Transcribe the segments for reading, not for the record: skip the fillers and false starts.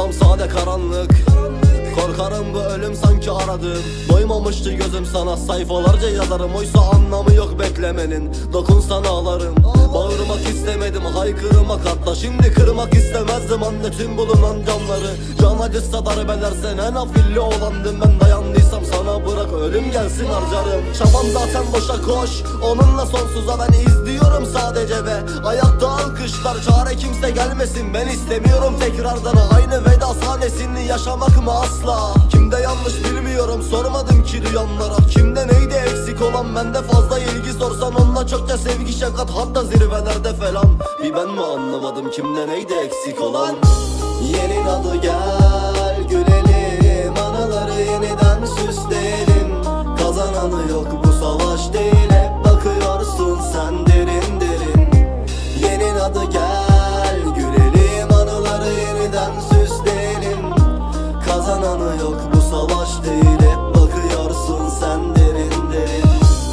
Odam sade karanlık, korkarım bu ölüm sanki aradım. Doymamıştı gözüm sana, sayfalarca yazarım. Oysa anlamı yok beklemenin, dokunsan ağlarım. Bağırmak istemedim, haykırmak hatta. Şimdi kırmak istemezdim anne tüm bulunan camları. Can acısa darbelersen en afilli olandım. Ben dayandıysam sana bırak ölüm gelsin harcarım. Çabam zaten boşa koş, onunla sonsuza ben izliyorum sadece. Ve ayakta alkışlar, çare kimse gelmesin. Ben istemiyorum tekrardan aynı veda sahnesini yaşamak mı asla. Kimde yanlış bilmiyorum, sormadım ki duyanlara. Kimde neydi eksik olan, bende fazla ilgi sorsan. Onunla çokça sevgi şefkat, hatta zirvelerde falan. Bir ben mi anlamadım kimde neydi eksik olan. Yenin adı gel gülelim, anıları yeniden süsleyelim. Kazananı yok bu savaş değil, hep bakıyorsun sen derin derin. Yenin adı gel gülelim, anıları yeniden süsleyelim. Kazananı yok bu savaş değil, hep bakıyorsun sen derin derin.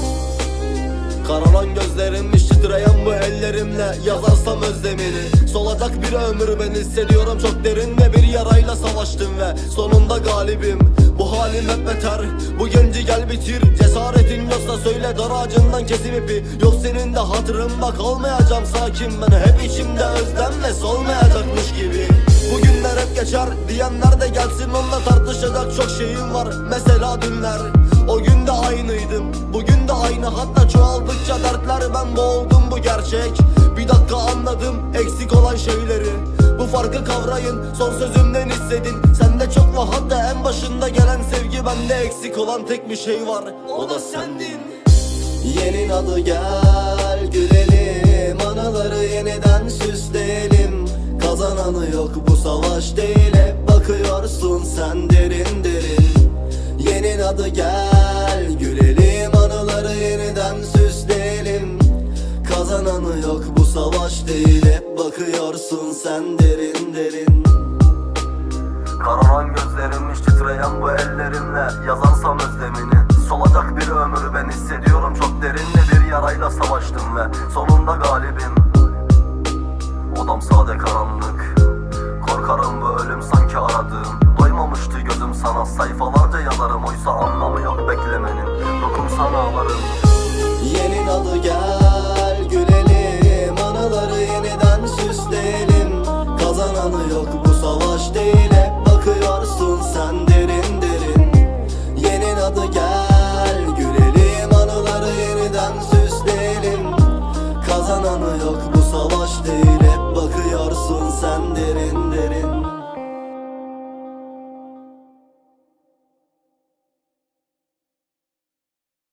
Karalan gözlerimmiş titreyen bu ellerimle yazarsam özlemini. Solacak bir ömür ben hissediyorum çok derinde. Bir yarayla savaştım ve sonunda galibim. Bu halim hep beter, bu genci gel bitir. Cesaretin yoksa söyle, dar ağacından kesim ipi. Yok senin de hatırın bak, olmayacağım sakin ben. Hep içimde özlem ve solmayacakmış gibi. Bugünler hep geçer diyenler de gelsin, onunla tartışacak çok şeyim var. Mesela dünler, o gün de aynıydım, bugün de aynı. Hatta çoğaldıkça dertler, ben boğuldum bu gerçek. Bir dakika anladım eksik olan şeyleri. Bu farkı kavrayın, son sözümden hissedin. Sende çok var, hatta en başında gelen sevgi. Bende eksik olan tek bir şey var, o da sendin. Yenin adı gel gülelim, anıları yeniden süsleyelim. Kazananı yok bu savaş değil, hep bakıyorsun sen derin derin. Yenin adı gel gülelim, anıları yeniden süsleyelim. Kazananı yok bu savaş değil, hep bakıyorsun sen derin derin. Kararan gözlerimmiş titreyen bu ellerimle yazarsam özlemini. Solacak bir ömür ben hissediyorum çok derinde. Bir yarayla savaştım ve sonunda galibim. Odam sade karanlık, korkarım bu ölüm sanki aradığım. Doymamıştı gözüm sana, sayfalarca yazarım. Oysa anlamı yok beklemenin, dokunsan ağlarım. Yenin adı gel gülelim, anıları yeniden süsleyelim. Kazananı yok bu savaş değil, hep bakıyorsun sen derin derin. Yenin adı gel gülelim, anıları yeniden süsleyelim. Kazananı yok bu savaş değil, hep bakıyorsun sen derin derin.